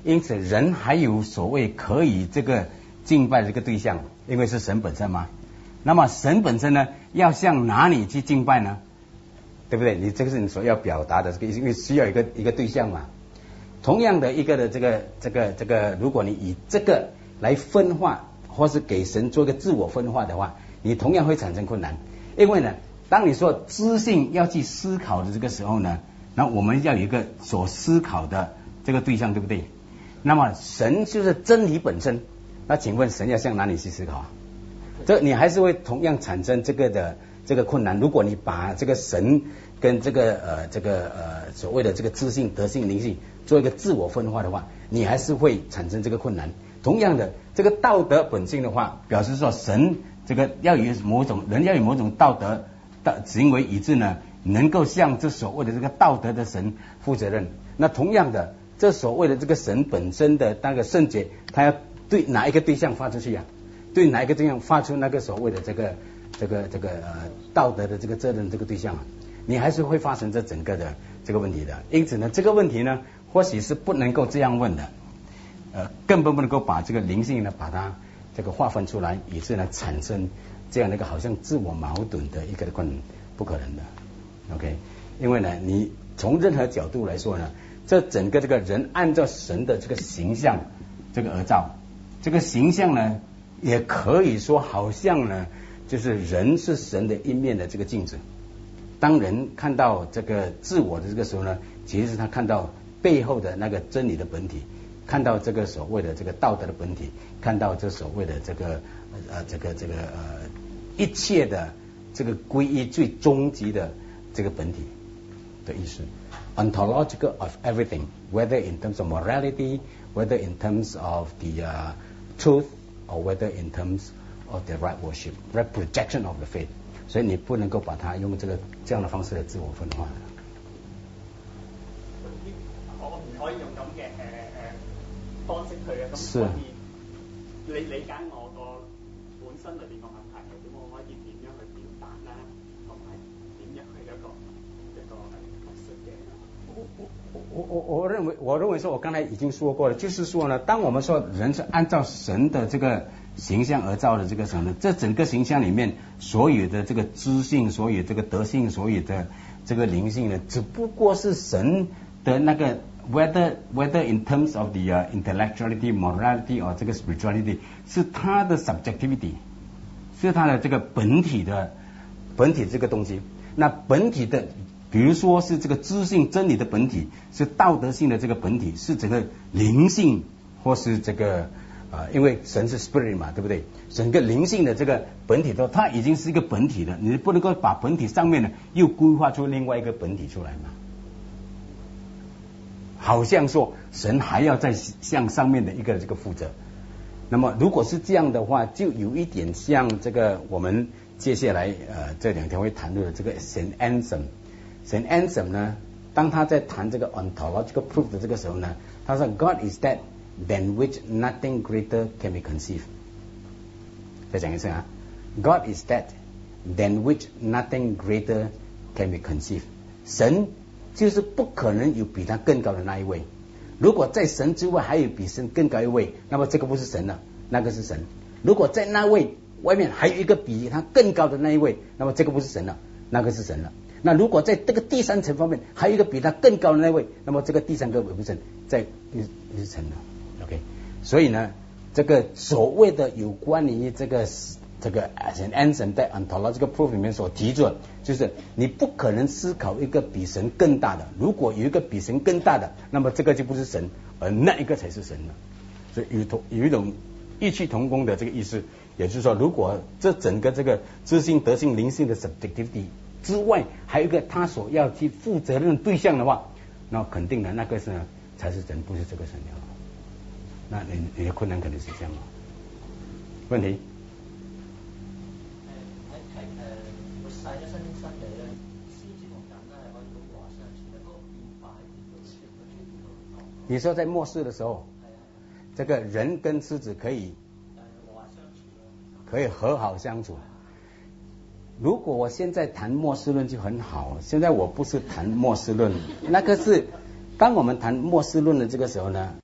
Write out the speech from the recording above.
因此人还有所谓可以这个敬拜的这个对象，因为是神本身嘛。那么神本身呢，要向哪里去敬拜呢？对不对？你这个是你所要表达的这个意思，因为需要一个对象嘛。同样的一个的这个，如果你以这个来分化，或是给神做一个自我分化的话，你同样会产生困难。因为呢，当你说知性要去思考的这个时候呢，那我们要有一个所思考的这个对象，对不对？那么神就是真理本身，那请问神要向哪里去思考？这你还是会同样产生这个困难。如果你把这个神跟这个所谓的这个知性、德性、灵性做一个自我分化的话，你还是会产生这个困难。同样的，这个道德本性的话，表示说神这个要有某种人要有某种道德的行为，以致呢能够向这所谓的这个道德的神负责任。那同样的，这所谓的这个神本身的那个圣洁，他要对哪一个对象发出去啊？对哪一个对象发出那个所谓的这个道德的这个责任这个对象啊？你还是会发生这整个的这个问题的。因此呢，这个问题呢，或许是不能够这样问的，根本不能够把这个灵性呢把它这个划分出来，以致呢产生这样的一个好像自我矛盾的一个困难，不可能的。OK， 因为呢，你从任何角度来说呢，这整个这个人按照神的这个形象这个而造，这个形象呢，也可以说好像呢，就是人是神的一面的这个镜子。当人看到这个自我的这个时候呢，其实是他看到背后的那个真理的本体，看到这个所谓的这个道德的本体，看到这所谓的这个一切的这个归一最终极的这个本体的意思。Ontological of everything, whether in terms of morality, whether in terms of the truth, or whether in terms of the right worship, right projection of the faith. 所以你不能够把它用这样的方式来自我分化。 我唔可以用咁嘅方式去嘅，咁所以你理解我個本身裏邊個問題係點？我可以點樣去表達咧？同埋點樣去一個合適嘅？ 我認為說，我剛才已經說過了，就是說呢，當我們說人是按照神的這個形象而造的這個時候呢，這整個形象裏面所有的這個知性，所有這個德性，所有的這個靈性呢，只不過是神的那個 whether in terms of the intellectuality, morality or 這個 spirituality 是它的 subjectivity， 是它的這個本體這個東西。那本體的，比如說是這個知性真理的本體，是道德性的這個本體，是這個靈性，或是這個因為神是 spirit 嘛，對不對？整個靈性的這個本體它已經是一個本體了，你不能夠把本體上面呢又規劃出另外一個本體出來嘛？好像說神還要再向上面的一個這個負責。那麼如果是這樣的話，就有一點像這個我們接下來這兩天會談論的這個 Saint Anselm。Saint Anselm 呢，當他在談這個 ontological proof 的這個時候呢，他說 God is that than which nothing greater can be conceived。再講一次啊 ，God is that than which nothing greater can be conceived。神就是不可能有比他更高的那一位。如果在神之外还有比神更高一位，那么这个不是神了，那个是神。如果在那位外面还有一个比他更高的那一位，那么这个不是神了，那个是神了。那如果在这个第三层方面还有一个比他更高的那一位，那么这个第三个也不是神，也是神了。OK， 所以呢，这个所谓的有关于这个 Saint Anselm 在 ontological proof 里面所提出的，就是你不可能思考一个比神更大的，如果有一个比神更大的，那么这个就不是神，而那一个才是神了。所以有一种异曲同工的这个意思，也就是说，如果这整个这个知性、德性、灵性的 subjectivity 之外，还有一个他所要去负责任的对象的话，那肯定的那个是呢才是神，不是这个神了。那你的困難肯定是這樣咯。問題？ 活晒咗新地咧，獅子同人咧係可以好和諧相處嘅，嗰個變化係點樣先會出現？ 你說在末世的時候，這個人跟獅子可以和好相處。如果我現在談末世論就很好，現在我不是談末世論，那個是當我們談末世論的這個時候呢？